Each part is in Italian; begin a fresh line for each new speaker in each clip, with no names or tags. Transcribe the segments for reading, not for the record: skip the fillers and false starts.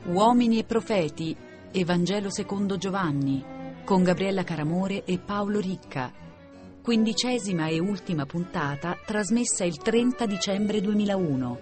Uomini e profeti, Evangelo secondo Giovanni, con Gabriella Caramore e Paolo Ricca. 15ª e ultima puntata, trasmessa il 30 dicembre 2001.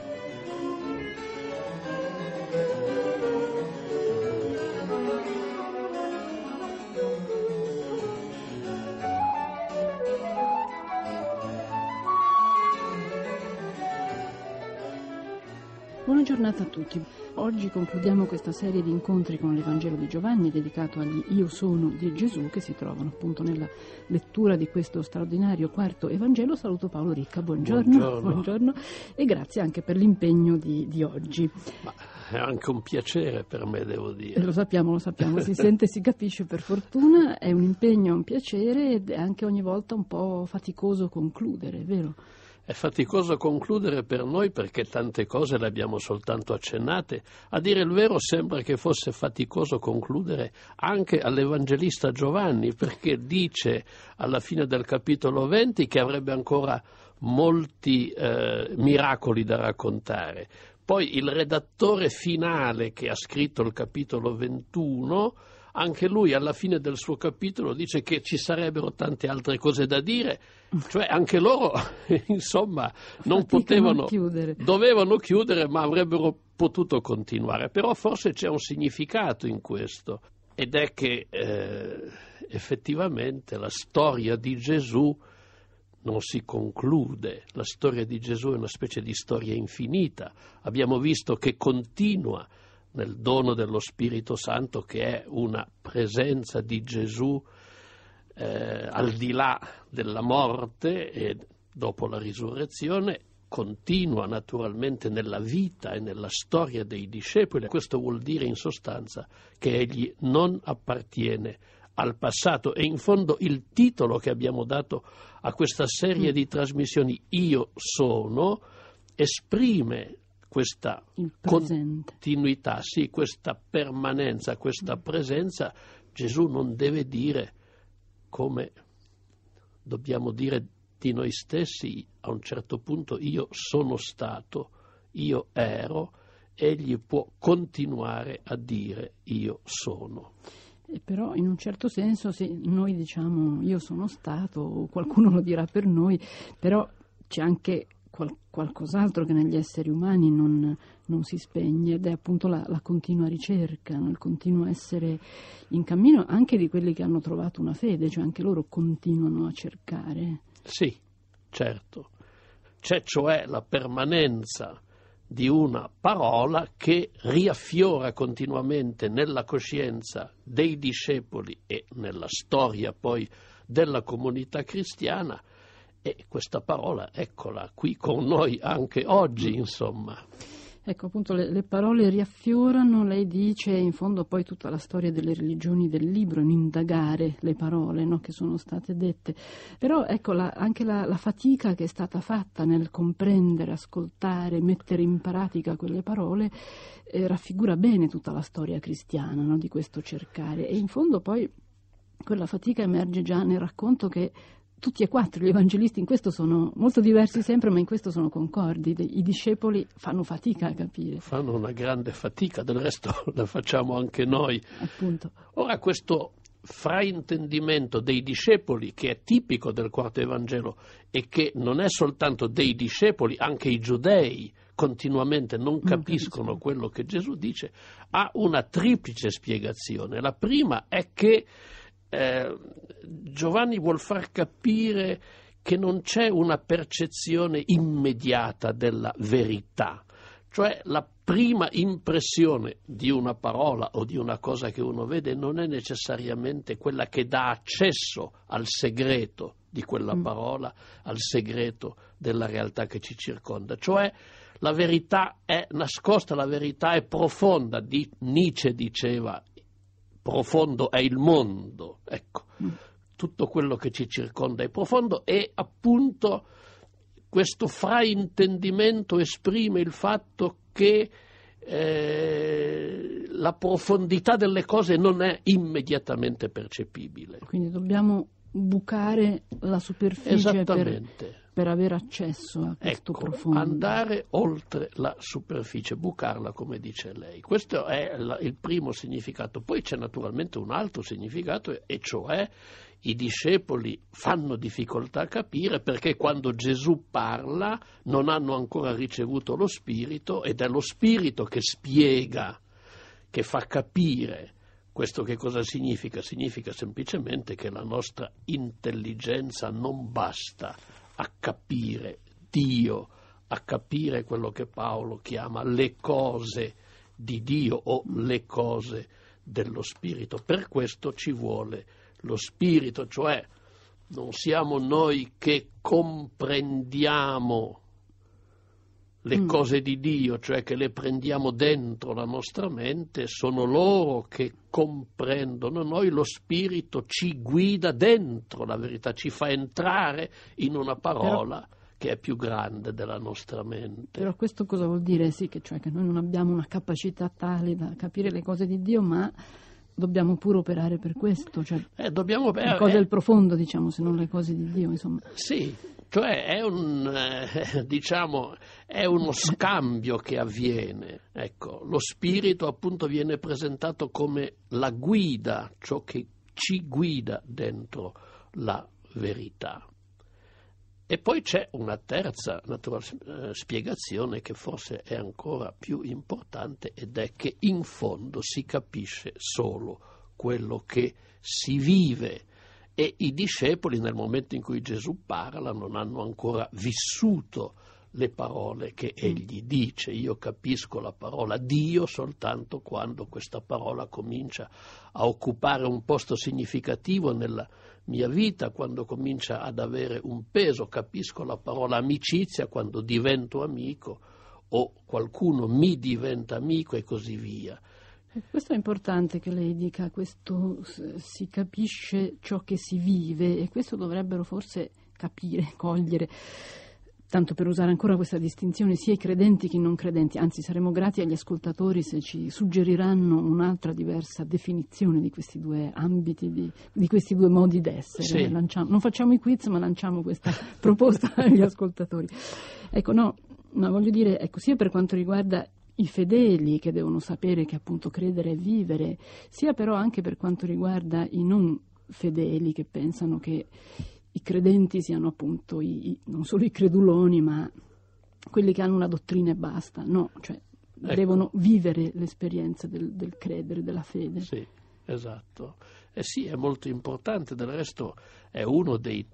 Buona giornata a tutti. Oggi concludiamo questa serie di incontri con l'Evangelo di Giovanni dedicato agli Io sono di Gesù, che si trovano appunto nella lettura di questo straordinario quarto Evangelo. Saluto Paolo Ricca, buongiorno e grazie anche per l'impegno di oggi.
Ma è anche un piacere per me, devo dire.
Lo sappiamo, si sente, si capisce per fortuna, è un impegno, un piacere ed è anche ogni volta un po' faticoso concludere, è vero?
È faticoso concludere per noi perché tante cose le abbiamo soltanto accennate. A dire il vero sembra che fosse faticoso concludere anche all'Evangelista Giovanni, perché dice alla fine del capitolo 20 che avrebbe ancora molti miracoli da raccontare. Poi il redattore finale che ha scritto il capitolo 21, anche lui alla fine del suo capitolo dice che ci sarebbero tante altre cose da dire, cioè anche loro insomma non potevano, dovevano chiudere, ma avrebbero potuto continuare. Però forse c'è un significato in questo, ed è che effettivamente la storia di Gesù non si conclude. La storia di Gesù è una specie di storia infinita. Abbiamo visto che continua nel dono dello Spirito Santo, che è una presenza di Gesù al di là della morte e dopo la risurrezione, continua naturalmente nella vita e nella storia dei discepoli. Questo vuol dire in sostanza che egli non appartiene al passato, e in fondo il titolo che abbiamo dato a questa serie di trasmissioni, Io sono, esprime questa continuità, sì, questa permanenza, questa presenza. Gesù non deve dire, come dobbiamo dire di noi stessi a un certo punto, io sono stato, io ero. Egli può continuare a dire io sono.
E però in un certo senso, se noi diciamo io sono stato, qualcuno lo dirà per noi, però c'è anche qualcos'altro che negli esseri umani non si spegne, ed è appunto la continua ricerca, il continuo essere in cammino, anche di quelli che hanno trovato una fede, cioè anche loro continuano a cercare.
Sì, certo. C'è cioè la permanenza di una parola che riaffiora continuamente nella coscienza dei discepoli e nella storia poi della comunità cristiana. E questa parola, eccola qui con noi anche oggi, insomma.
Ecco, appunto, le parole riaffiorano, lei dice, in fondo poi tutta la storia delle religioni del libro, in indagare le parole, no, che sono state dette. Però ecco anche la fatica che è stata fatta nel comprendere, ascoltare, mettere in pratica quelle parole, raffigura bene tutta la storia cristiana, no, di questo cercare. E in fondo poi quella fatica emerge già nel racconto che tutti e quattro gli evangelisti in questo sono molto diversi sempre, ma in questo sono concordi. I discepoli fanno fatica a capire.
Fanno una grande fatica, del resto la facciamo anche noi.
Appunto.
Ora questo fraintendimento dei discepoli, che è tipico del quarto Evangelo e che non è soltanto dei discepoli, anche i giudei continuamente non capiscono quello che Gesù dice, ha una triplice spiegazione. La prima è che Giovanni vuol far capire che non c'è una percezione immediata della verità, cioè la prima impressione di una parola o di una cosa che uno vede non è necessariamente quella che dà accesso al segreto di quella parola, al segreto della realtà che ci circonda, cioè la verità è nascosta, la verità è profonda. Nietzsche diceva: profondo è il mondo, ecco, tutto quello che ci circonda è profondo, e appunto questo fraintendimento esprime il fatto che la profondità delle cose non è immediatamente percepibile.
Quindi dobbiamo bucare la superficie per avere accesso a questo profondo.
Andare oltre la superficie, bucarla, come dice lei. Questo è il primo significato. Poi c'è naturalmente un altro significato, e cioè i discepoli fanno difficoltà a capire perché quando Gesù parla non hanno ancora ricevuto lo Spirito, ed è lo Spirito che spiega, che fa capire. Questo che cosa significa? Significa semplicemente che la nostra intelligenza non basta a capire Dio, a capire quello che Paolo chiama le cose di Dio o le cose dello Spirito. Per questo ci vuole lo Spirito, cioè non siamo noi che comprendiamo le cose di Dio, cioè che le prendiamo dentro la nostra mente, sono loro che comprendono noi, lo Spirito ci guida dentro la verità, ci fa entrare in una parola che è più grande della nostra mente.
Però questo cosa vuol dire? Sì, cioè che noi non abbiamo una capacità tale da capire le cose di Dio, ma dobbiamo pure operare per questo, cioè le cose del profondo, diciamo, se non le cose di Dio, insomma.
Sì. Cioè è uno scambio che avviene. Ecco, lo Spirito appunto viene presentato come la guida, ciò che ci guida dentro la verità. E poi c'è una terza spiegazione che forse è ancora più importante, ed è che in fondo si capisce solo quello che si vive. E i discepoli, nel momento in cui Gesù parla, non hanno ancora vissuto le parole che egli dice. Io capisco la parola Dio soltanto quando questa parola comincia a occupare un posto significativo nella mia vita, quando comincia ad avere un peso. Capisco la parola amicizia quando divento amico o qualcuno mi diventa amico, e così via.
Questo è importante che lei dica, questo si capisce ciò che si vive, e questo dovrebbero forse capire, cogliere, tanto per usare ancora questa distinzione, sia i credenti che i non credenti. Anzi, saremo grati agli ascoltatori se ci suggeriranno un'altra diversa definizione di questi due ambiti, di questi due modi d'essere.
Sì.
Non facciamo i quiz, ma lanciamo questa proposta agli ascoltatori. Ecco, no, voglio dire, ecco, sia per quanto riguarda i fedeli, che devono sapere che appunto credere è vivere, sia però anche per quanto riguarda i non fedeli, che pensano che i credenti siano appunto non solo i creduloni, ma quelli che hanno una dottrina e basta. No, cioè devono vivere l'esperienza del credere, della fede.
Sì, esatto. Sì, è molto importante, del resto è uno delle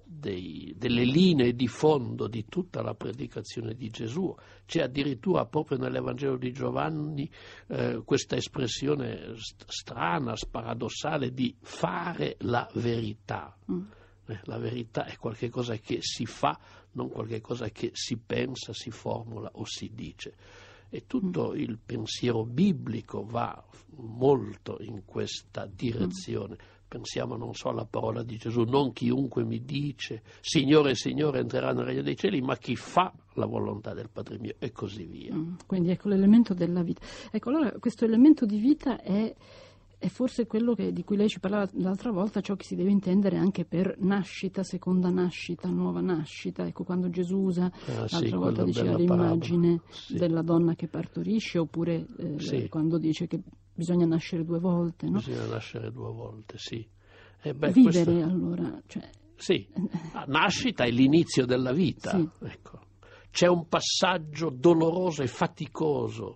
linee di fondo di tutta la predicazione di Gesù. C'è addirittura proprio nell'Evangelo di Giovanni questa espressione strana, paradossale, di fare la verità. La verità è qualcosa che si fa, non qualcosa che si pensa, si formula o si dice. E tutto il pensiero biblico va molto in questa direzione. Pensiamo non so alla parola di Gesù: non chiunque mi dice Signore, Signore entrerà nel regno dei cieli, ma chi fa la volontà del Padre mio, e così via.
Quindi ecco l'elemento della vita. Ecco, allora questo elemento di vita è forse quello di cui lei ci parlava l'altra volta, ciò che si deve intendere anche per nascita, seconda nascita, nuova nascita. Ecco, quando Gesù usa, l'altra volta diceva l'immagine della donna che partorisce, oppure quando dice che bisogna nascere due volte, no?
Bisogna nascere due volte, sì.
Vivere allora, cioè...
Sì, nascita è l'inizio della vita. Sì. Ecco. C'è un passaggio doloroso e faticoso,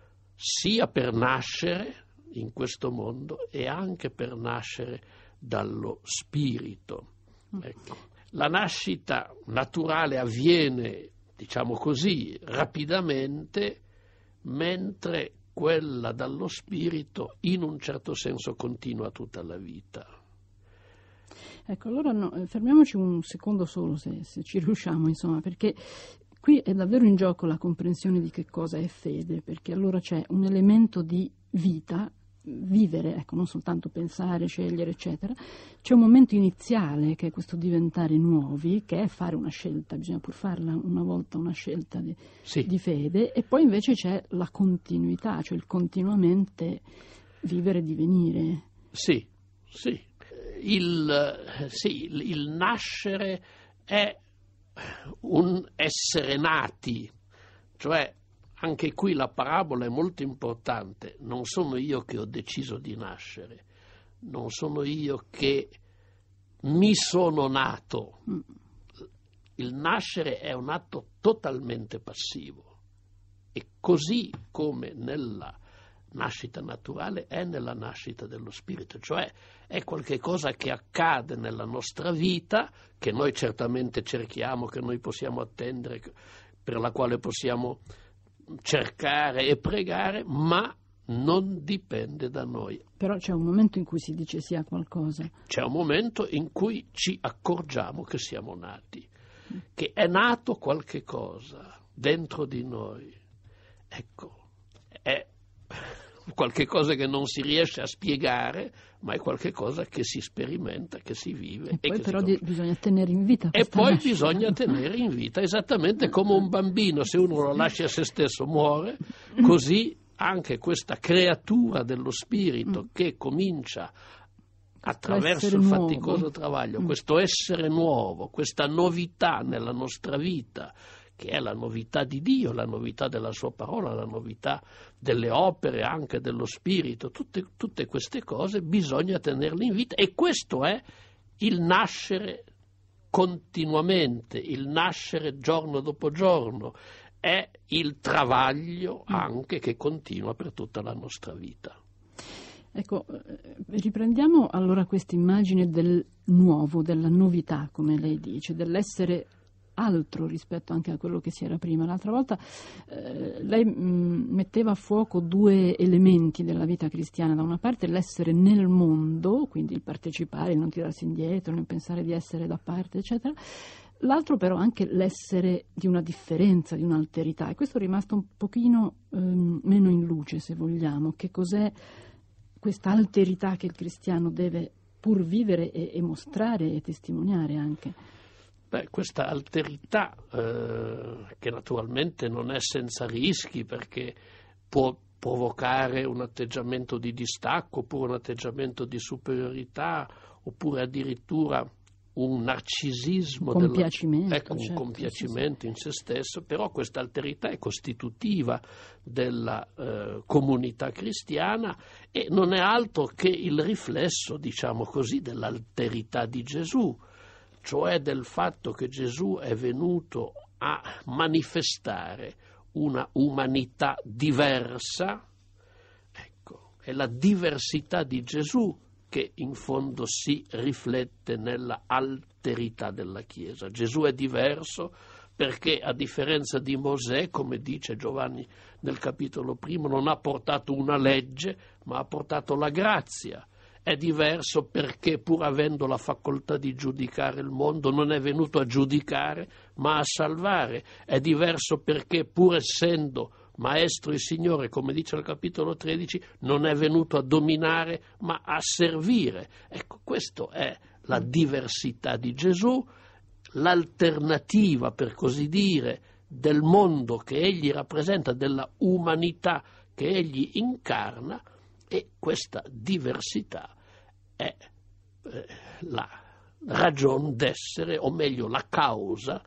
sia per nascere in questo mondo e anche per nascere dallo Spirito. Ecco. La nascita naturale avviene, diciamo così, rapidamente, mentre quella dallo Spirito in un certo senso continua tutta la vita.
Ecco, allora fermiamoci un secondo solo, se ci riusciamo, insomma, perché qui è davvero in gioco la comprensione di che cosa è fede, perché allora c'è un elemento di vita, vivere, ecco, non soltanto pensare, scegliere, eccetera. C'è un momento iniziale che è questo diventare nuovi, che è fare una scelta, bisogna pur farla una volta, una scelta di fede, e poi invece c'è la continuità, cioè il continuamente vivere e divenire.
Sì. il nascere è un essere nati, cioè anche qui la parabola è molto importante. Non sono io che ho deciso di nascere, non sono io che mi sono nato. Il nascere è un atto totalmente passivo, e così come nella nascita naturale è nella nascita dello spirito, cioè è qualche cosa che accade nella nostra vita, che noi certamente cerchiamo, che noi possiamo attendere, per la quale possiamo cercare e pregare, ma non dipende da noi.
Però c'è un momento in cui si dice sia qualcosa.
C'è un momento in cui ci accorgiamo che siamo nati, che è nato qualche cosa dentro di noi. Ecco, è qualche cosa che non si riesce a spiegare, ma è qualche cosa che si sperimenta, che si vive.
E poi però bisogna tenere in vita.
E poi
nascita.
Bisogna tenere in vita, esattamente come un bambino, se uno lo lascia a se stesso muore, così anche questa creatura dello spirito che comincia attraverso il faticoso travaglio, questo essere nuovo, questa novità nella nostra vita, che è la novità di Dio, la novità della sua parola, la novità delle opere, anche dello spirito, tutte queste cose bisogna tenerle in vita, e questo è il nascere continuamente, il nascere giorno dopo giorno, è il travaglio anche che continua per tutta la nostra vita.
Ecco, riprendiamo allora questa immagine del nuovo, della novità, come lei dice, dell'essere altro rispetto anche a quello che si era prima. L'altra volta lei metteva a fuoco due elementi della vita cristiana: da una parte l'essere nel mondo, quindi il partecipare, il non tirarsi indietro, non pensare di essere da parte, eccetera. L'altro però anche l'essere di una differenza, di un'alterità, e questo è rimasto un pochino meno in luce, se vogliamo. Che cos'è questa alterità che il cristiano deve pur vivere e mostrare e testimoniare anche?
Questa alterità, che naturalmente non è senza rischi, perché può provocare un atteggiamento di distacco, oppure un atteggiamento di superiorità, oppure addirittura un narcisismo,
compiacimento,
un compiacimento in se stesso, però questa alterità è costitutiva della comunità cristiana e non è altro che il riflesso, diciamo così, dell'alterità di Gesù, cioè del fatto che Gesù è venuto a manifestare una umanità diversa. Ecco, è la diversità di Gesù che in fondo si riflette nella alterità della Chiesa. Gesù è diverso perché, a differenza di Mosè, come dice Giovanni nel capitolo 1, non ha portato una legge, ma ha portato la grazia. È diverso perché, pur avendo la facoltà di giudicare il mondo, non è venuto a giudicare, ma a salvare. È diverso perché, pur essendo Maestro e Signore, come dice il capitolo 13, non è venuto a dominare, ma a servire. Ecco, questa è la diversità di Gesù, l'alternativa, per così dire, del mondo che egli rappresenta, della umanità che egli incarna, e questa diversità è la ragion d'essere, o meglio la causa,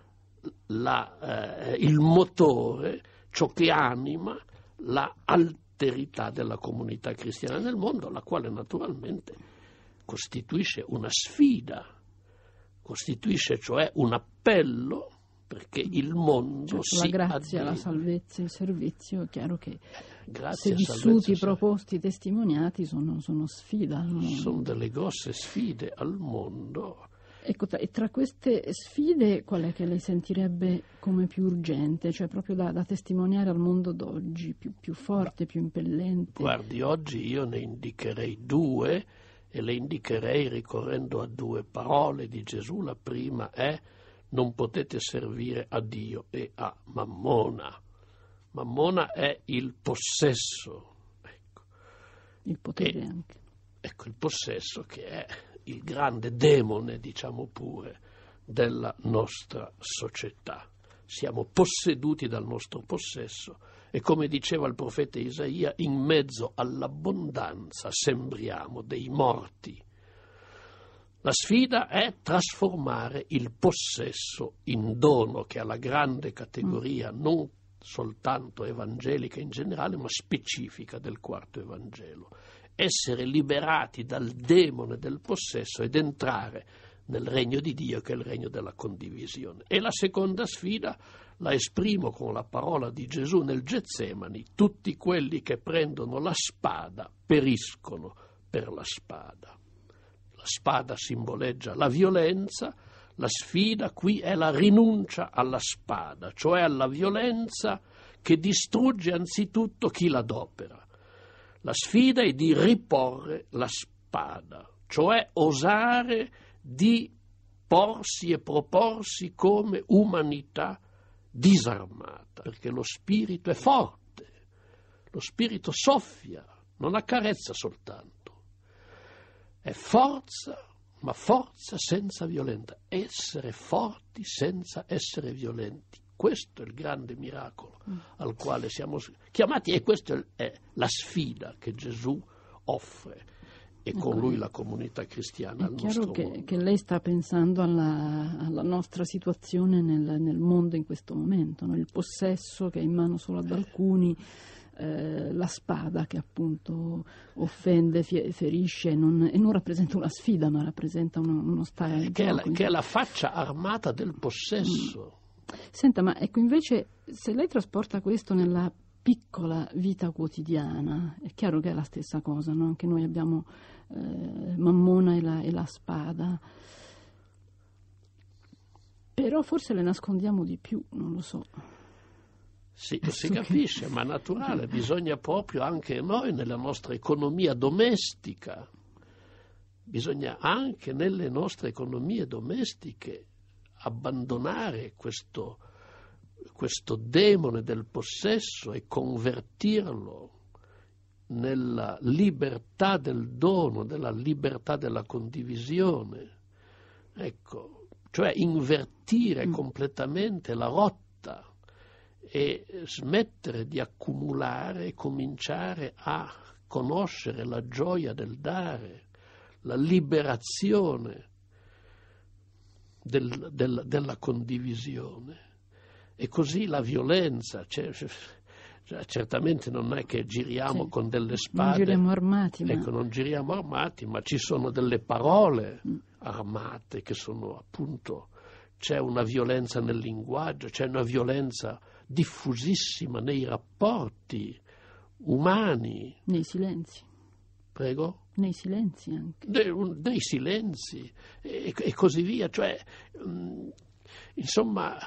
il motore, ciò che anima la alterità della comunità cristiana nel mondo, la quale naturalmente costituisce una sfida, costituisce cioè un appello, perché il mondo
la grazia, la salvezza, il servizio, è chiaro che se vissuti, proposti, testimoniati sono sfida al mondo.
Sono delle grosse sfide al mondo.
Ecco, e tra queste sfide qual è che lei sentirebbe come più urgente, cioè proprio da testimoniare al mondo d'oggi, più forte, più impellente?
Guardi, oggi io ne indicherei due, e le indicherei ricorrendo a due parole di Gesù. La prima è: non potete servire a Dio e a Mammona. Mammona è il possesso. Ecco.
Il potere anche.
Ecco, il possesso, che è il grande demone, diciamo pure, della nostra società. Siamo posseduti dal nostro possesso e, come diceva il profeta Isaia, in mezzo all'abbondanza sembriamo dei morti. La sfida è trasformare il possesso in dono, che è la grande categoria non soltanto evangelica in generale, ma specifica del quarto Evangelo. Essere liberati dal demone del possesso ed entrare nel regno di Dio, che è il regno della condivisione. E la seconda sfida la esprimo con la parola di Gesù nel Getsemani: tutti quelli che prendono la spada periscono per la spada. La spada simboleggia la violenza, la sfida qui è la rinuncia alla spada, cioè alla violenza che distrugge anzitutto chi l'adopera. La sfida è di riporre la spada, cioè osare di porsi e proporsi come umanità disarmata, perché lo spirito è forte, lo spirito soffia, non accarezza soltanto, è forza, ma forza senza violenza, essere forti senza essere violenti. Questo è il grande miracolo al quale siamo chiamati, e questa è la sfida che Gesù offre, e con lui la comunità cristiana al nostro mondo. È chiaro
che lei sta pensando alla nostra situazione nel mondo in questo momento, no? Il possesso che è in mano solo ad alcuni, la spada che appunto offende, ferisce, e non rappresenta una sfida, ma rappresenta uno stare in gioco.
Che è la faccia armata del possesso.
Senta, ma ecco, invece, se lei trasporta questo nella piccola vita quotidiana, è chiaro che è la stessa cosa, no? Anche noi abbiamo Mammona e la spada, però forse le nascondiamo di più, non lo so.
Sì, si capisce, ma naturale, bisogna proprio anche noi nella nostra economia domestica, bisogna anche nelle nostre economie domestiche abbandonare questo demone del possesso e convertirlo nella libertà del dono, nella libertà della condivisione. Ecco, cioè invertire completamente la rotta e smettere di accumulare e cominciare a conoscere la gioia del dare, la liberazione della condivisione. E così la violenza, certamente non è che giriamo con delle spade,
non giriamo armati,
non giriamo armati, ma ci sono delle parole armate che sono appunto, c'è una violenza nel linguaggio, c'è una violenza diffusissima nei rapporti umani.
Nei silenzi.
Prego?
Nei silenzi anche.
Nei silenzi e così via, cioè insomma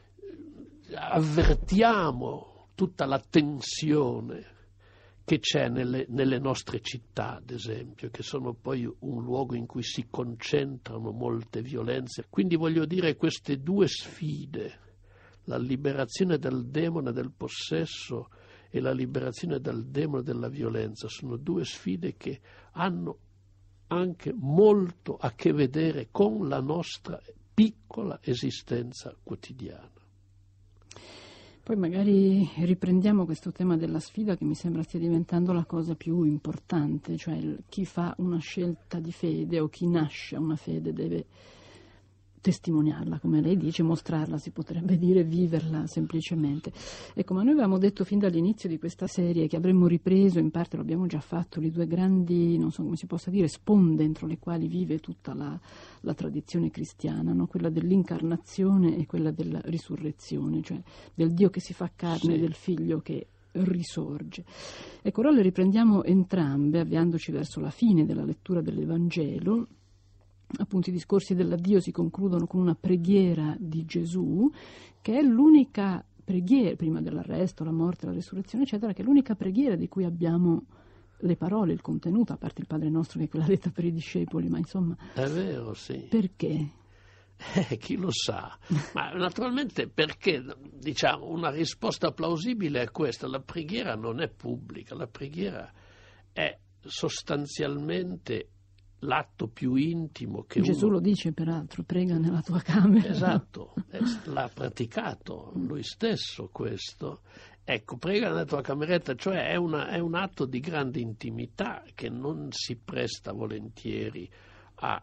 avvertiamo tutta la tensione che c'è nelle nostre città, ad esempio, che sono poi un luogo in cui si concentrano molte violenze. Quindi voglio dire, queste due sfide, la liberazione dal demone del possesso e la liberazione dal demone della violenza, sono due sfide che hanno anche molto a che vedere con la nostra piccola esistenza quotidiana.
Poi magari riprendiamo questo tema della sfida, che mi sembra stia diventando la cosa più importante, cioè chi fa una scelta di fede o chi nasce a una fede deve testimoniarla, come lei dice, mostrarla, si potrebbe dire, viverla semplicemente. Ecco, ma noi avevamo detto fin dall'inizio di questa serie che avremmo ripreso, in parte lo abbiamo già fatto, le due grandi, non so come si possa dire, sponde entro le quali vive tutta la tradizione cristiana, no? Quella dell'incarnazione e quella della risurrezione, cioè del Dio che si fa carne e del Figlio che risorge. Ecco, ora le riprendiamo entrambe, avviandoci verso la fine della lettura dell'Evangelo. Appunto, i discorsi dell'addio si concludono con una preghiera di Gesù, che è l'unica preghiera, prima dell'arresto, la morte, la resurrezione, eccetera, che è l'unica preghiera di cui abbiamo le parole, il contenuto, a parte il Padre Nostro, che è quella detta per i discepoli, ma insomma...
È vero, sì.
Perché?
Chi lo sa, ma naturalmente perché, diciamo, una risposta plausibile è questa: la preghiera non è pubblica, la preghiera è sostanzialmente l'atto più intimo che
Gesù lo dice, peraltro, prega nella tua camera.
Esatto, l'ha praticato lui stesso questo. Ecco, prega nella tua cameretta, cioè è un atto di grande intimità che non si presta volentieri a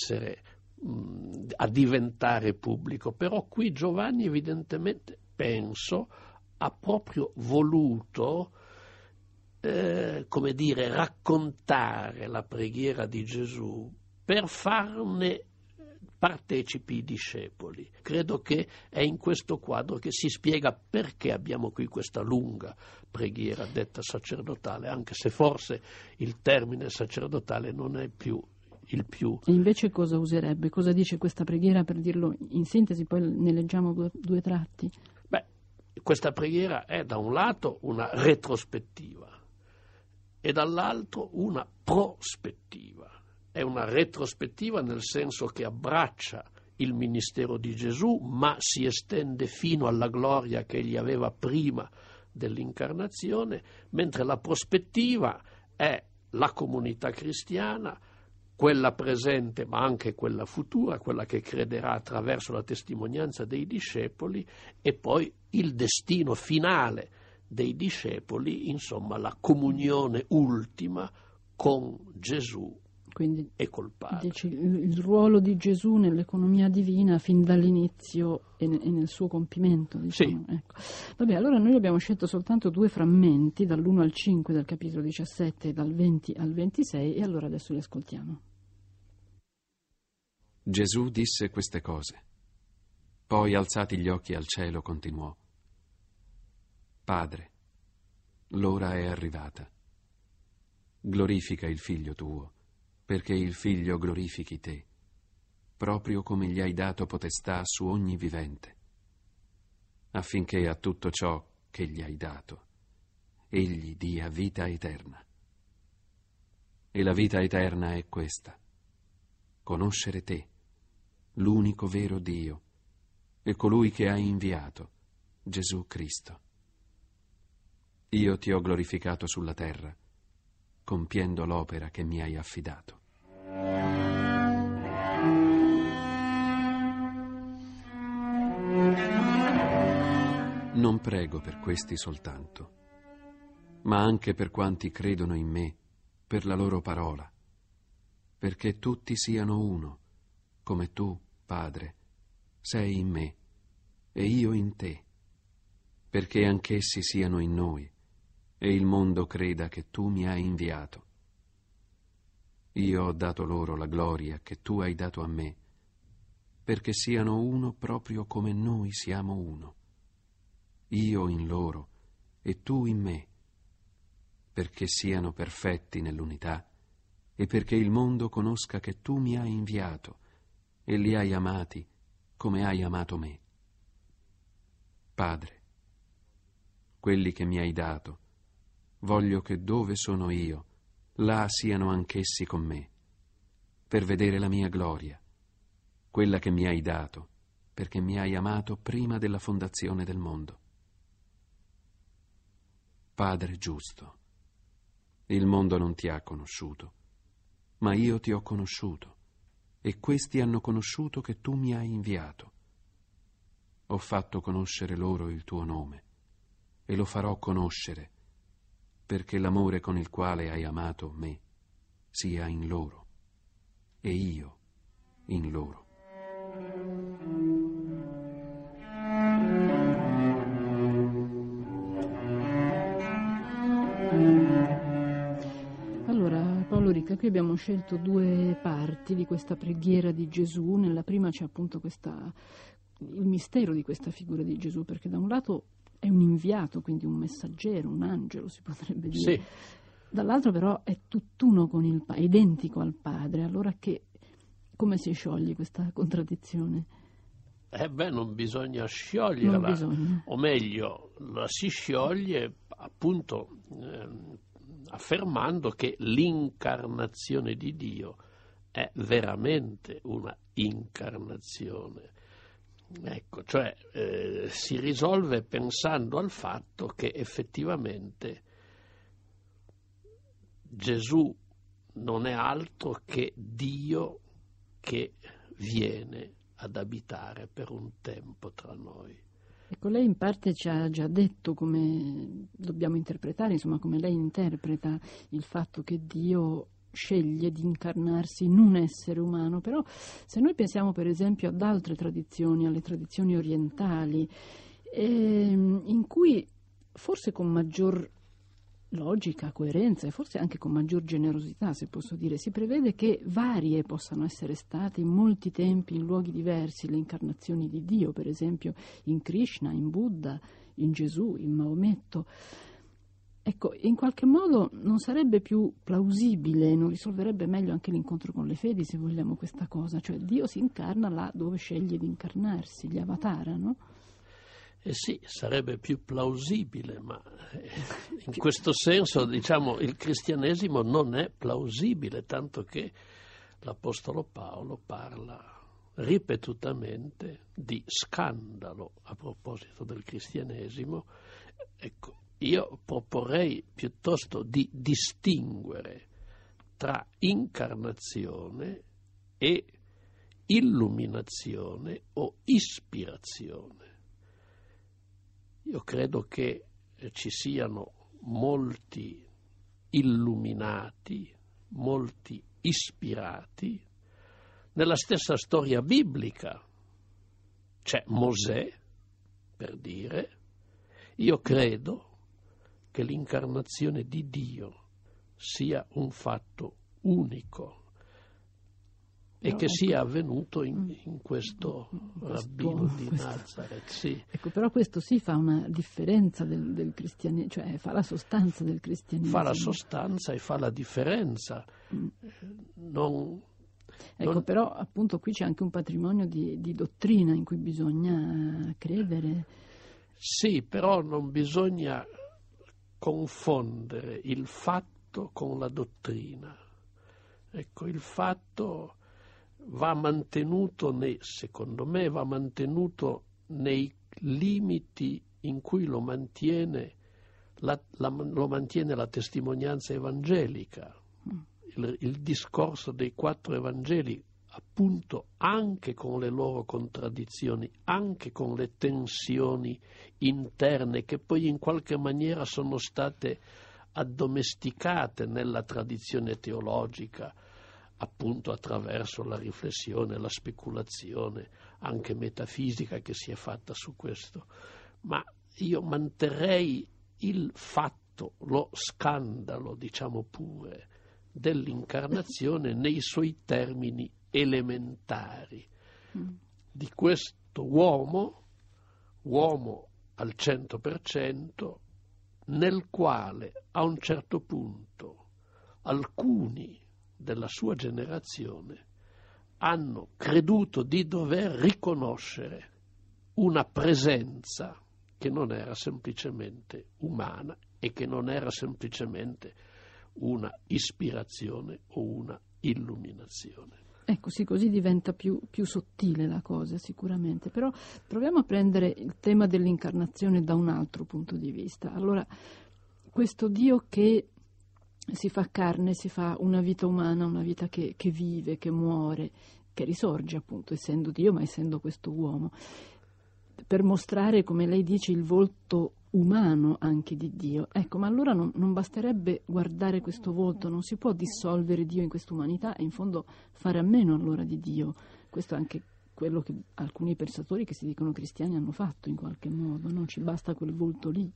diventare pubblico. Però qui Giovanni evidentemente, penso, ha proprio voluto raccontare la preghiera di Gesù per farne partecipi i discepoli. Credo che è in questo quadro che si spiega perché abbiamo qui questa lunga preghiera detta sacerdotale, anche se forse il termine sacerdotale non è più il più.
E invece cosa userebbe? Cosa dice questa preghiera, per dirlo in sintesi, poi ne leggiamo due tratti?
Questa preghiera è da un lato una retrospettiva e dall'altro una prospettiva. È una retrospettiva nel senso che abbraccia il ministero di Gesù, ma si estende fino alla gloria che egli aveva prima dell'incarnazione, mentre la prospettiva è la comunità cristiana, quella presente ma anche quella futura, quella che crederà attraverso la testimonianza dei discepoli, e poi il destino finale dei discepoli, insomma la comunione ultima con Gesù.
Quindi
e col Padre.
Dici, il ruolo di Gesù nell'economia divina fin dall'inizio e nel suo compimento, diciamo.
Sì.
Ecco. Vabbè, allora noi abbiamo scelto soltanto 2 frammenti, dall'1 al 5 del capitolo 17 e dal 20 al 26, e allora adesso li ascoltiamo.
Gesù disse queste cose. Poi, alzati gli occhi al cielo, continuò: Padre, l'ora è arrivata. Glorifica il Figlio tuo, perché il Figlio glorifichi te, proprio come gli hai dato potestà su ogni vivente, affinché a tutto ciò che gli hai dato egli dia vita eterna. E la vita eterna è questa: conoscere te, l'unico vero Dio, e colui che hai inviato, Gesù Cristo. Io ti ho glorificato sulla terra, compiendo l'opera che mi hai affidato. Non prego per questi soltanto, ma anche per quanti credono in me per la loro parola, perché tutti siano uno, come tu, Padre, sei in me e io in te, perché anch'essi siano in noi e il mondo creda che tu mi hai inviato. Io ho dato loro la gloria che tu hai dato a me, perché siano uno proprio come noi siamo uno. Io in loro e tu in me, perché siano perfetti nell'unità e perché il mondo conosca che tu mi hai inviato e li hai amati come hai amato me. Padre, quelli che mi hai dato, voglio che dove sono io, là siano anch'essi con me, per vedere la mia gloria, quella che mi hai dato, perché mi hai amato prima della fondazione del mondo. Padre giusto, il mondo non ti ha conosciuto, ma io ti ho conosciuto, e questi hanno conosciuto che tu mi hai inviato. Ho fatto conoscere loro il tuo nome, e lo farò conoscere, perché l'amore con il quale hai amato me sia in loro, e io in loro.
Allora, Paolo Ricca, qui abbiamo scelto 2 parti di questa preghiera di Gesù. Nella prima c'è appunto il mistero di questa figura di Gesù, perché da un lato è un inviato, quindi un messaggero, un angelo si potrebbe dire.
Sì.
Dall'altro però è tutt'uno con il Padre, identico al Padre. Allora come si scioglie questa contraddizione?
Non bisogna scioglierla,
Non bisogna.
o meglio, la si scioglie appunto affermando che l'incarnazione di Dio è veramente una incarnazione. Ecco, cioè si risolve pensando al fatto che effettivamente Gesù non è altro che Dio che viene ad abitare per un tempo tra noi.
Ecco, lei in parte ci ha già detto come dobbiamo interpretare, insomma, come lei interpreta il fatto che Dio sceglie di incarnarsi in un essere umano. Però se noi pensiamo per esempio ad altre tradizioni, alle tradizioni orientali, in cui forse con maggior logica, coerenza e forse anche con maggior generosità, se posso dire, si prevede che varie possano essere state in molti tempi, in luoghi diversi, le incarnazioni di Dio, per esempio in Krishna, in Buddha, in Gesù, in Maometto. Ecco, in qualche modo non sarebbe più plausibile, non risolverebbe meglio anche l'incontro con le fedi, se vogliamo, questa cosa, cioè Dio si incarna là dove sceglie di incarnarsi, gli avatara, no?
Sì, sarebbe più plausibile, ma in questo senso, diciamo, il cristianesimo non è plausibile, tanto che l'Apostolo Paolo parla ripetutamente di scandalo a proposito del cristianesimo. Ecco, io proporrei piuttosto di distinguere tra incarnazione e illuminazione o ispirazione. Io credo che ci siano molti illuminati, molti ispirati. Nella stessa storia biblica c'è Mosè, per dire. Io credo che l'incarnazione di Dio sia un fatto unico e che sia avvenuto in questo rabbino di Nazareth. Sì.
Ecco, però questo sì fa una differenza del cristianesimo, cioè fa la sostanza del cristianesimo.
Fa la sostanza e fa la differenza.
Ecco, però appunto qui c'è anche un patrimonio di dottrina in cui bisogna credere.
Sì, però non bisogna confondere il fatto con la dottrina. Ecco, il fatto va mantenuto, secondo me, va mantenuto nei limiti in cui lo mantiene la testimonianza evangelica, il discorso dei 4 Evangeli, appunto, anche con le loro contraddizioni, anche con le tensioni interne che poi in qualche maniera sono state addomesticate nella tradizione teologica, appunto attraverso la riflessione, la speculazione, anche metafisica che si è fatta su questo. Ma io manterrei il fatto, lo scandalo, diciamo pure, dell'incarnazione nei suoi termini elementari, di questo uomo al 100%, nel quale a un certo punto alcuni della sua generazione hanno creduto di dover riconoscere una presenza che non era semplicemente umana e che non era semplicemente una ispirazione o una illuminazione.
Ecco, sì, così diventa più sottile la cosa, sicuramente. Però proviamo a prendere il tema dell'incarnazione da un altro punto di vista. Allora, questo Dio che si fa carne, si fa una vita umana, una vita che vive, che muore, che risorge appunto, essendo Dio, ma essendo questo uomo, per mostrare, come lei dice, il volto umano anche di Dio. Ecco, ma allora non basterebbe guardare questo volto, non si può dissolvere Dio in quest'umanità e in fondo fare a meno allora di Dio. Questo è anche quello che alcuni pensatori che si dicono cristiani hanno fatto in qualche modo, non ci basta quel volto lì.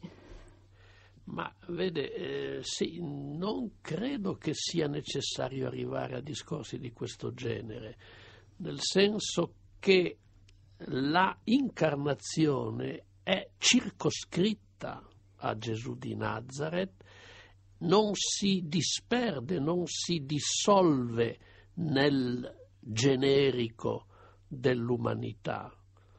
Ma vede, sì, non credo che sia necessario arrivare a discorsi di questo genere, nel senso che la incarnazione è circoscritta a Gesù di Nazareth, non si disperde, non si dissolve nel generico dell'umanità.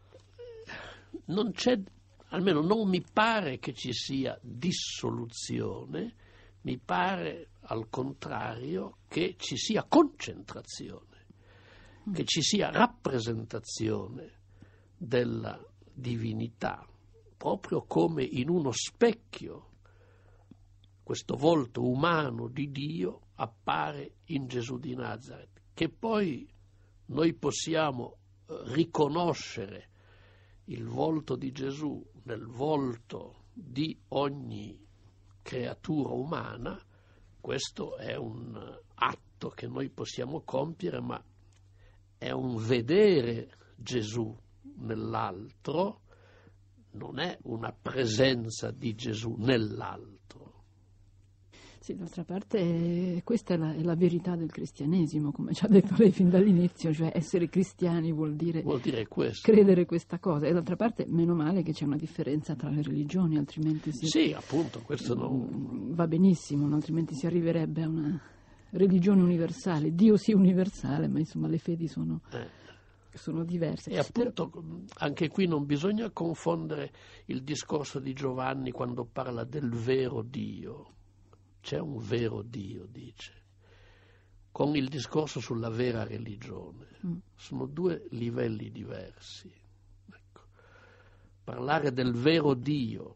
Non c'è, almeno non mi pare che ci sia dissoluzione, mi pare al contrario che ci sia concentrazione, che ci sia rappresentazione della divinità, proprio come in uno specchio questo volto umano di Dio appare in Gesù di Nazareth, che poi noi possiamo riconoscere il volto di Gesù nel volto di ogni creatura umana. Questo è un atto atto che noi possiamo compiere, ma è un vedere Gesù nell'altro, non è una presenza di Gesù nell'altro.
Sì, d'altra parte questa è la verità del cristianesimo, come ci ha detto lei fin dall'inizio, cioè essere cristiani vuol dire
questo.
Credere questa cosa, e d'altra parte meno male che c'è una differenza tra le religioni, altrimenti
sì, appunto, questo non
va benissimo, altrimenti si arriverebbe a una religione universale, Dio sì universale, ma insomma le fedi sono diverse.
E appunto anche qui non bisogna confondere il discorso di Giovanni quando parla del vero Dio. C'è un vero Dio, dice, con il discorso sulla vera religione. Sono due livelli diversi. Ecco. Parlare del vero Dio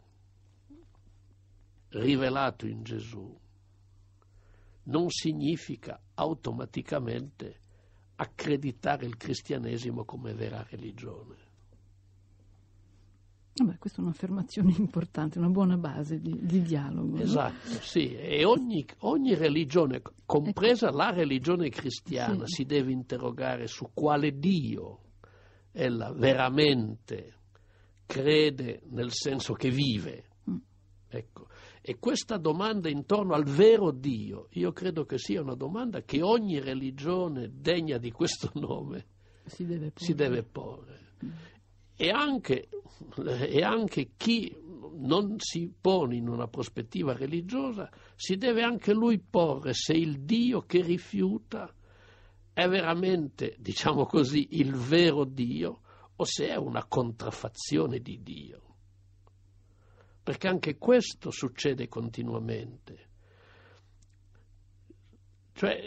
rivelato in Gesù non significa automaticamente accreditare il cristianesimo come vera religione.
Questa è un'affermazione importante, una buona base di dialogo.
Esatto, no? Sì, e ogni religione, compresa la religione cristiana, si deve interrogare su quale Dio ella veramente crede, nel senso che vive. Ecco. E questa domanda intorno al vero Dio, io credo che sia una domanda che ogni religione degna di questo nome si deve porre. E anche chi non si pone in una prospettiva religiosa si deve anche lui porre se il Dio che rifiuta è veramente, diciamo così, il vero Dio o se è una contraffazione di Dio. Perché anche questo succede continuamente. Cioè,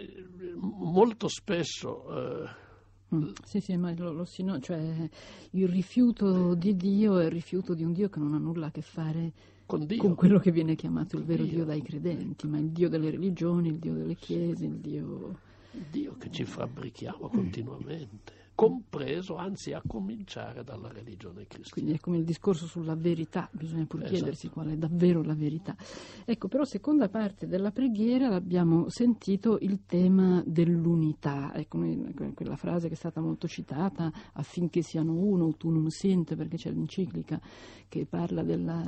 molto spesso...
Sì, ma cioè il rifiuto di Dio è il rifiuto di un Dio che non ha nulla a che fare con quello che viene chiamato il vero Dio dai credenti, ma il Dio delle religioni, il Dio delle chiese, il Dio
che ci fabbrichiamo continuamente, compreso, anzi a cominciare dalla religione cristiana.
Quindi è come il discorso sulla verità, bisogna pur chiedersi qual è davvero la verità. Ecco, però seconda parte della preghiera abbiamo sentito il tema dell'unità, ecco, quella frase che è stata molto citata, affinché siano uno, ut unum sint, perché c'è l'enciclica che parla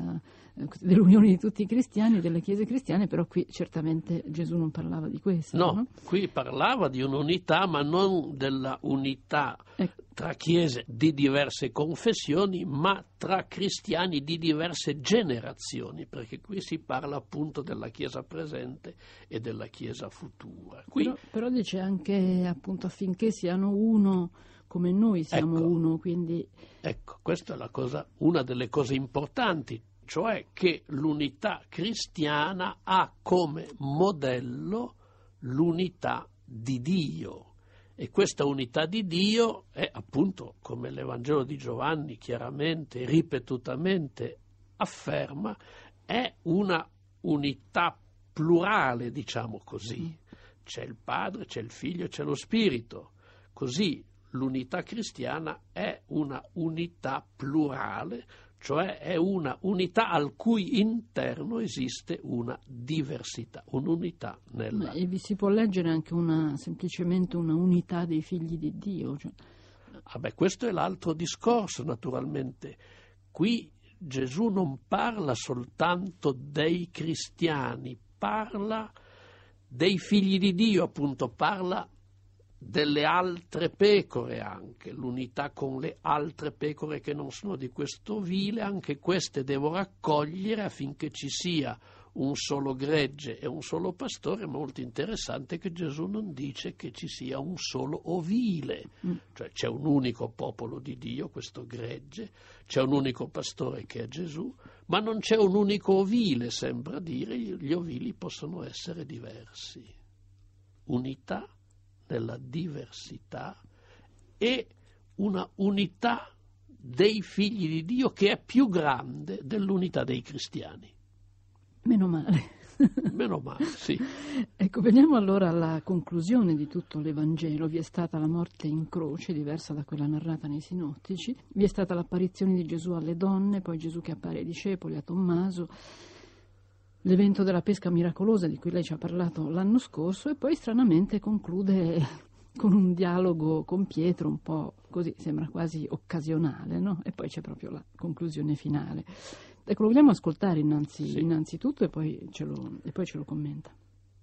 dell'unione di tutti i cristiani, delle chiese cristiane, però qui certamente Gesù non parlava di questo. No?
Qui parlava di un'unità, ma non della unità tra chiese di diverse confessioni, ma tra cristiani di diverse generazioni, perché qui si parla appunto della Chiesa presente e della Chiesa futura. Qui...
Però dice anche appunto affinché siano uno come noi siamo uno, quindi...
Ecco, questa è una delle cose importanti, cioè che l'unità cristiana ha come modello l'unità di Dio. E questa unità di Dio è appunto, come l'Evangelo di Giovanni chiaramente, ripetutamente afferma, è una unità plurale, diciamo così. C'è il Padre, c'è il Figlio, c'è lo Spirito. Così l'unità cristiana è una unità plurale, cioè è una unità al cui interno esiste una diversità, un'unità nella...
E vi si può leggere anche semplicemente una unità dei figli di Dio? Cioè...
questo è l'altro discorso, naturalmente. Qui Gesù non parla soltanto dei cristiani, parla dei figli di Dio, appunto, parla delle altre pecore anche, l'unità con le altre pecore che non sono di questo ovile, anche queste devo raccogliere affinché ci sia un solo gregge e un solo pastore. Molto interessante che Gesù non dice che ci sia un solo ovile, cioè c'è un unico popolo di Dio, questo gregge, c'è un unico pastore che è Gesù, ma non c'è un unico ovile, sembra dire, gli ovili possono essere diversi. Unità nella diversità e una unità dei figli di Dio che è più grande dell'unità dei cristiani.
Meno male.
Meno male, sì.
Ecco, veniamo allora alla conclusione di tutto l'Evangelo. Vi è stata la morte in croce, diversa da quella narrata nei sinottici. Vi è stata l'apparizione di Gesù alle donne, poi Gesù che appare ai discepoli, a Tommaso. l'evento della pesca miracolosa di cui lei ci ha parlato l'anno scorso, e poi stranamente conclude con un dialogo con Pietro un po' così, sembra quasi occasionale, no? E poi c'è proprio la conclusione finale. Ecco, lo vogliamo ascoltare innanzitutto e poi ce lo commenta.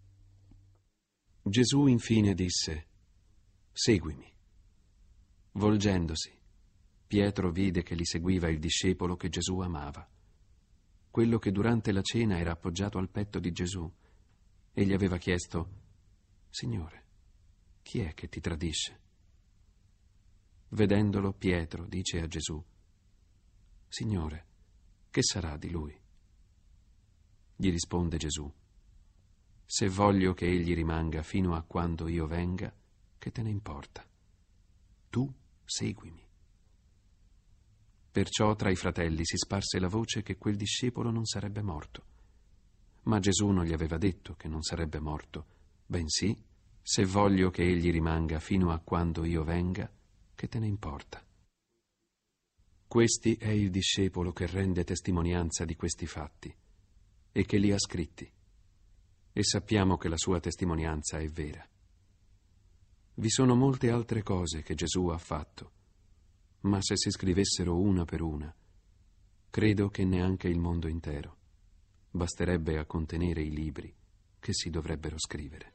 Gesù infine disse: «Seguimi». Volgendosi, Pietro vide che gli seguiva il discepolo che Gesù amava, quello che durante la cena era appoggiato al petto di Gesù, e gli aveva chiesto: «Signore, chi è che ti tradisce?» Vedendolo, Pietro dice a Gesù: «Signore, che sarà di lui?» Gli risponde Gesù: «Se voglio che egli rimanga fino a quando io venga, che te ne importa? Tu seguimi». Perciò tra i fratelli si sparse la voce che quel discepolo non sarebbe morto. Ma Gesù non gli aveva detto che non sarebbe morto, bensì: «Se voglio che egli rimanga fino a quando io venga, che te ne importa?» Questi è il discepolo che rende testimonianza di questi fatti e che li ha scritti, e sappiamo che la sua testimonianza è vera. Vi sono molte altre cose che Gesù ha fatto, ma se si scrivessero una per una, credo che neanche il mondo intero basterebbe a contenere i libri che si dovrebbero scrivere.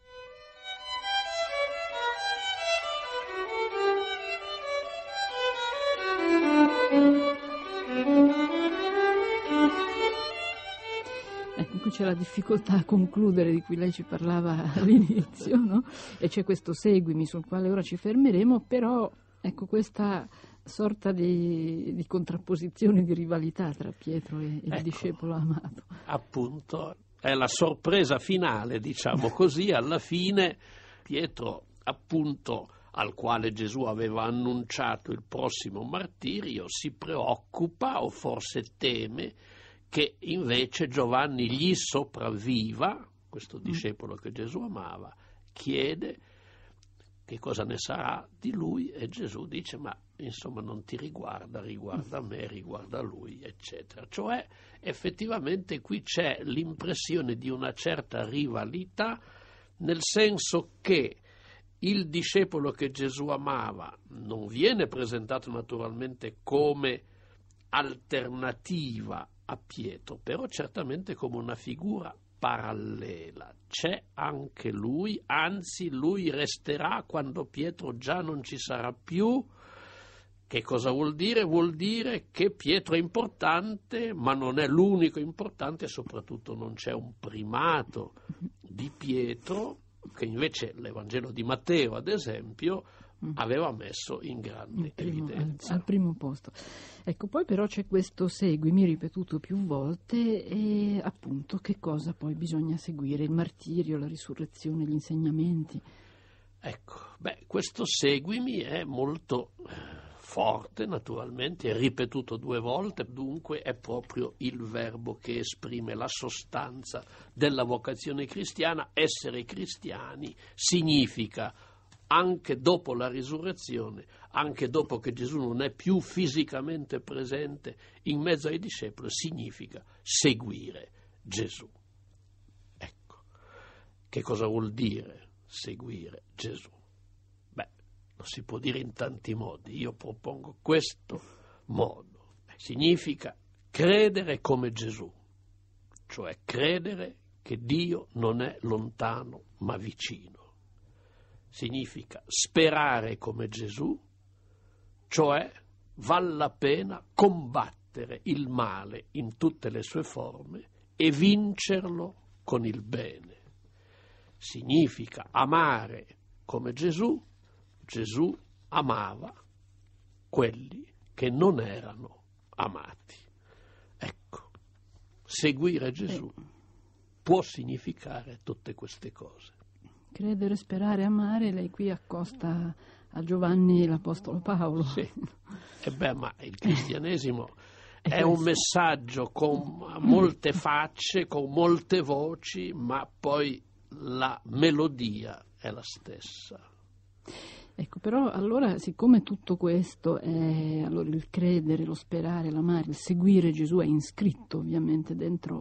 Ecco, qui c'è la difficoltà a concludere di cui lei ci parlava all'inizio, no? E c'è questo seguimi sul quale ora ci fermeremo, però ecco questa sorta di contrapposizione, di rivalità tra Pietro e il discepolo amato.
Appunto, è la sorpresa finale, diciamo così. Alla fine Pietro, appunto, al quale Gesù aveva annunciato il prossimo martirio, si preoccupa o forse teme che invece Giovanni gli sopravviva, questo discepolo che Gesù amava, chiede che cosa ne sarà di lui, e Gesù dice: ma insomma non ti riguarda me, riguarda lui, eccetera. Cioè effettivamente qui c'è l'impressione di una certa rivalità, nel senso che il discepolo che Gesù amava non viene presentato naturalmente come alternativa a Pietro, però certamente come una figura parallela. C'è anche lui, anzi lui resterà quando Pietro già non ci sarà più. Che cosa vuol dire? Vuol dire che Pietro è importante, ma non è l'unico importante, e soprattutto non c'è un primato di Pietro, che invece l'Evangelo di Matteo, ad esempio, aveva messo in grande evidenza.
Al primo posto. Ecco, poi però c'è questo seguimi ripetuto più volte, e appunto che cosa poi bisogna seguire? Il martirio, la risurrezione, gli insegnamenti?
Ecco, questo seguimi è molto forte, naturalmente, è ripetuto 2 volte, dunque è proprio il verbo che esprime la sostanza della vocazione cristiana. Essere cristiani significa, anche dopo la risurrezione, anche dopo che Gesù non è più fisicamente presente in mezzo ai discepoli, significa seguire Gesù. Ecco, che cosa vuol dire seguire Gesù? Lo si può dire in tanti modi, io propongo questo modo. Significa credere come Gesù, cioè credere che Dio non è lontano ma vicino. Significa sperare come Gesù, cioè vale la pena combattere il male in tutte le sue forme e vincerlo con il bene. Significa amare come Gesù. Gesù amava quelli che non erano amati. Ecco, seguire Gesù può significare tutte queste cose.
Credere, sperare, amare, lei qui accosta a Giovanni l'Apostolo Paolo.
Sì, ma il cristianesimo è un messaggio con molte facce, con molte voci, ma poi la melodia è la stessa.
Ecco, però allora, siccome tutto questo è, allora il credere, lo sperare, l'amare, il seguire Gesù è iscritto ovviamente dentro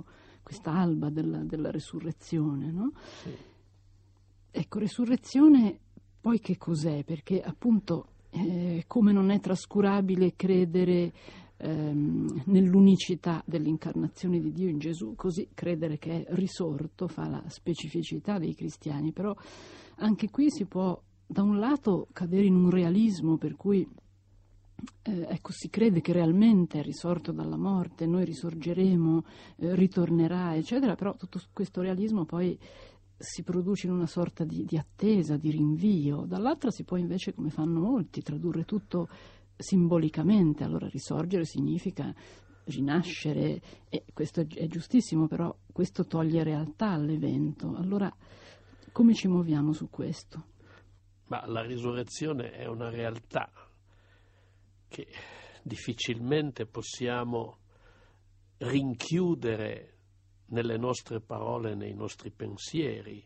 questa alba della resurrezione, no?
Sì.
Ecco, resurrezione poi che cos'è? Perché appunto come non è trascurabile credere nell'unicità dell'incarnazione di Dio in Gesù, così credere che è risorto fa la specificità dei cristiani, però anche qui si può da un lato cadere in un realismo per cui ecco, si crede che realmente è risorto dalla morte, noi risorgeremo, ritornerà, eccetera, però tutto questo realismo poi si produce in una sorta di attesa, di rinvio. Dall'altra si può invece, come fanno molti, tradurre tutto simbolicamente. Allora risorgere significa rinascere, e questo è giustissimo, però questo toglie realtà all'evento. Allora come ci muoviamo su questo?
Ma la risurrezione è una realtà che difficilmente possiamo rinchiudere nelle nostre parole, nei nostri pensieri.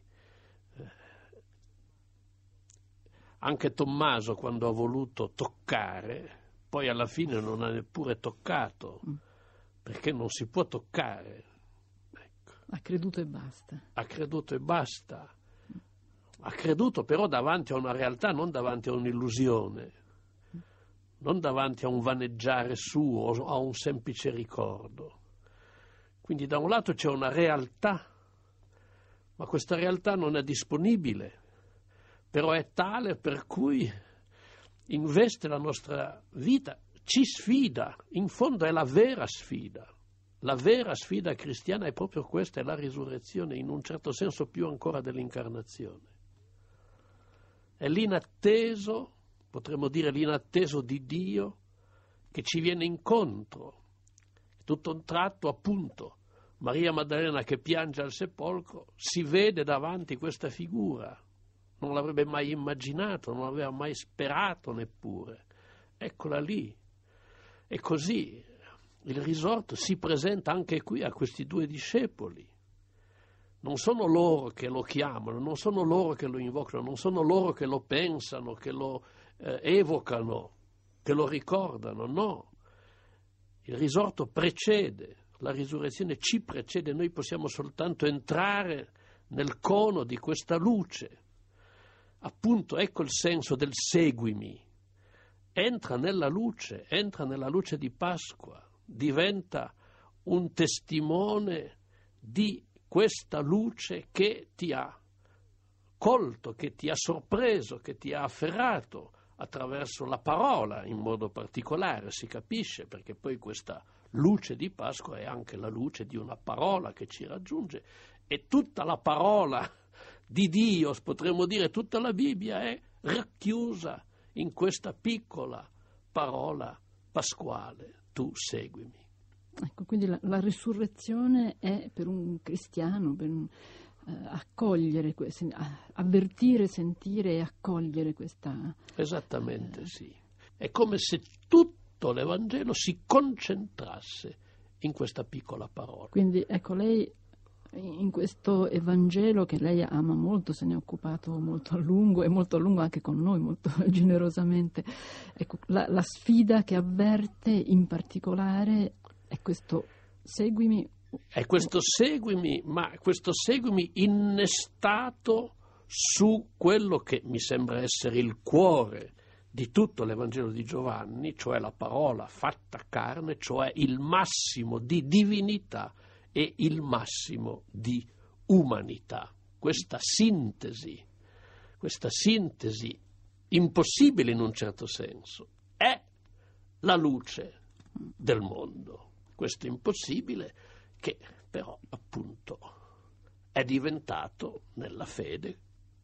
Anche Tommaso, quando ha voluto toccare, poi alla fine non ha neppure toccato, perché non si può toccare. Ecco.
Ha creduto e basta.
Ha creduto e basta. Ha creduto però davanti a una realtà, non davanti a un'illusione, non davanti a un vaneggiare suo o a un semplice ricordo. Quindi da un lato c'è una realtà, ma questa realtà non è disponibile, però è tale per cui investe la nostra vita, ci sfida, in fondo è la vera sfida. La vera sfida cristiana è proprio questa, è la risurrezione, in un certo senso più ancora dell'incarnazione. È l'inatteso, potremmo dire l'inatteso di Dio, che ci viene incontro. Tutto un tratto, appunto, Maria Maddalena che piange al sepolcro, si vede davanti questa figura. Non l'avrebbe mai immaginato, non l'aveva mai sperato neppure. Eccola lì. E così il risorto si presenta anche qui a questi due discepoli. Non sono loro che lo chiamano, non sono loro che lo invocano, non sono loro che lo pensano, che lo evocano, che lo ricordano, no. Il risorto precede, la risurrezione ci precede, noi possiamo soltanto entrare nel cono di questa luce. Appunto, ecco il senso del seguimi. Entra nella luce di Pasqua, diventa un testimone di questa luce che ti ha colto, che ti ha sorpreso, che ti ha afferrato attraverso la parola in modo particolare, si capisce, perché poi questa luce di Pasqua è anche la luce di una parola che ci raggiunge, e tutta la parola di Dio, potremmo dire tutta la Bibbia, è racchiusa in questa piccola parola pasquale: tu seguimi.
Ecco, quindi la risurrezione è per un cristiano, per accogliere, avvertire, sentire e accogliere questa...
Esattamente, sì. È come se tutto l'Evangelo si concentrasse in questa piccola parola.
Quindi, ecco, lei in questo Evangelo che lei ama molto, se ne è occupato molto a lungo anche con noi, molto generosamente, ecco, la sfida che avverte in particolare è questo seguimi.
È questo seguimi, ma questo seguimi innestato su quello che mi sembra essere il cuore di tutto l'Evangelo di Giovanni, cioè la parola fatta carne, cioè il massimo di divinità e il massimo di umanità. Questa sintesi impossibile in un certo senso, è la luce del mondo. Questo impossibile che però appunto è diventato nella fede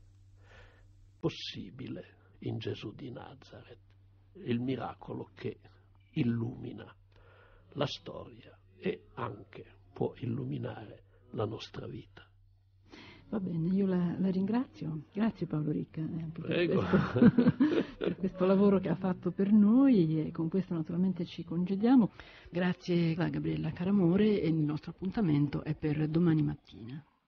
possibile in Gesù di Nazareth, il miracolo che illumina la storia e anche può illuminare la nostra vita.
Va bene, io la ringrazio. Grazie Paolo Ricca
Prego.
Per questo lavoro che ha fatto per noi, e con questo naturalmente ci congediamo. Grazie a Gabriella Caramore, e il nostro appuntamento è per domani mattina.